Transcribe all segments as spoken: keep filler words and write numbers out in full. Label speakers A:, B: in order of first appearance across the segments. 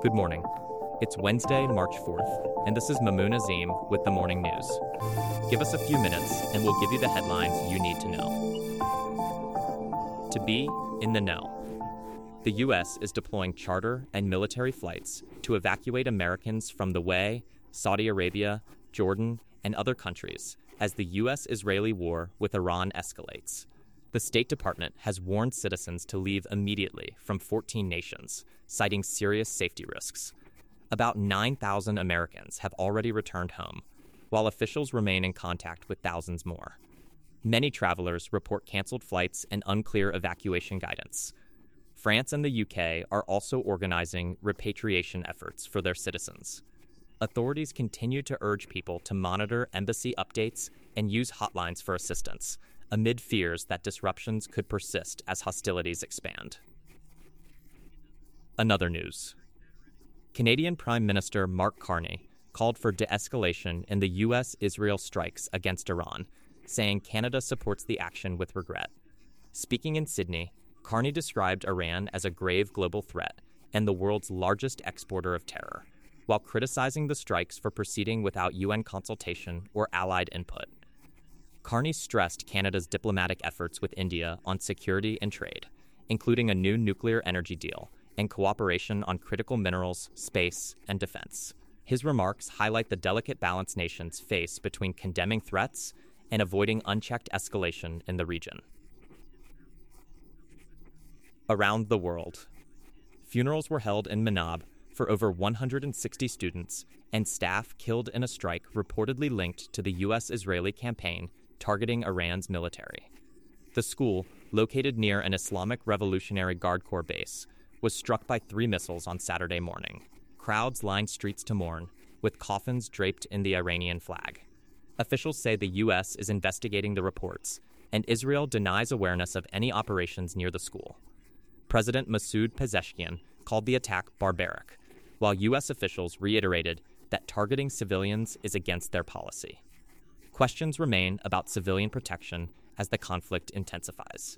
A: Good morning. It's Wednesday, March fourth, and this is Mamoon Azim with the Morning News. Give us a few minutes, and we'll give you the headlines you need to know. To be in the know. The U S is deploying charter and military flights to evacuate Americans from the way, Saudi Arabia, Jordan, and other countries as the U S-Israeli war with Iran escalates. The State Department has warned citizens to leave immediately from fourteen nations, citing serious safety risks. About nine thousand Americans have already returned home, while officials remain in contact with thousands more. Many travelers report canceled flights and unclear evacuation guidance. France and the U K are also organizing repatriation efforts for their citizens. Authorities continue to urge people to monitor embassy updates and use hotlines for assistance, amid fears that disruptions could persist as hostilities expand. Another news. Canadian Prime Minister Mark Carney called for de-escalation in the U S-Israel strikes against Iran, saying Canada supports the action with regret. Speaking in Sydney, Carney described Iran as a grave global threat and the world's largest exporter of terror, while criticizing the strikes for proceeding without U N consultation or allied input. Carney stressed Canada's diplomatic efforts with India on security and trade, including a new nuclear energy deal and cooperation on critical minerals, space, and defense. His remarks highlight the delicate balance nations face between condemning threats and avoiding unchecked escalation in the region. Around the world. Funerals were held in Manab for over one hundred sixty students and staff killed in a strike reportedly linked to the U S-Israeli campaign targeting Iran's military. The school, located near an Islamic Revolutionary Guard Corps base, was struck by three missiles on Saturday morning. Crowds lined streets to mourn, with coffins draped in the Iranian flag. Officials say the U S is investigating the reports, and Israel denies awareness of any operations near the school. President Masoud Pezeshkian called the attack barbaric, while U S officials reiterated that targeting civilians is against their policy. Questions remain about civilian protection as the conflict intensifies.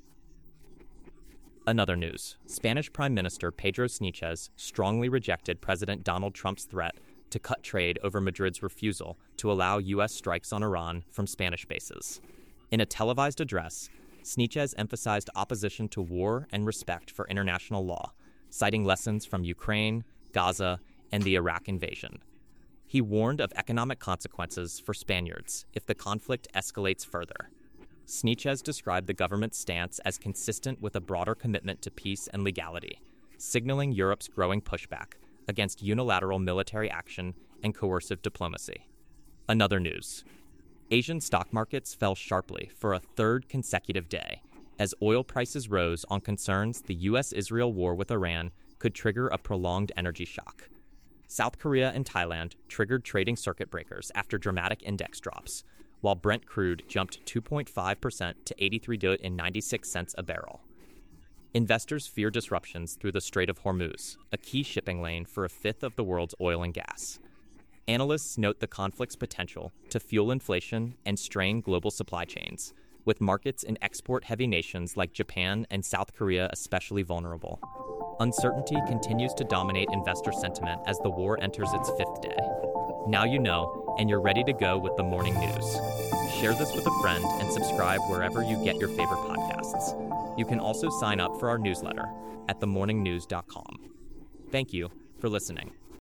A: Another news. Spanish Prime Minister Pedro Sánchez strongly rejected President Donald Trump's threat to cut trade over Madrid's refusal to allow U S strikes on Iran from Spanish bases. In a televised address, Sánchez emphasized opposition to war and respect for international law, citing lessons from Ukraine, Gaza, and the Iraq invasion. He warned of economic consequences for Spaniards if the conflict escalates further. Sánchez described the government's stance as consistent with a broader commitment to peace and legality, signaling Europe's growing pushback against unilateral military action and coercive diplomacy. Another news. Asian stock markets fell sharply for a third consecutive day as oil prices rose on concerns the U S-Israel war with Iran could trigger a prolonged energy shock. South Korea and Thailand triggered trading circuit breakers after dramatic index drops, while Brent crude jumped two point five percent to eighty-three dollars and ninety-six cents a barrel. Investors fear disruptions through the Strait of Hormuz, a key shipping lane for a fifth of the world's oil and gas. Analysts note the conflict's potential to fuel inflation and strain global supply chains, with markets in export-heavy nations like Japan and South Korea especially vulnerable. Uncertainty continues to dominate investor sentiment as the war enters its fifth day. Now you know, and you're ready to go with the morning news. Share this with a friend and subscribe wherever you get your favorite podcasts. You can also sign up for our newsletter at the morning news dot com. Thank you for listening.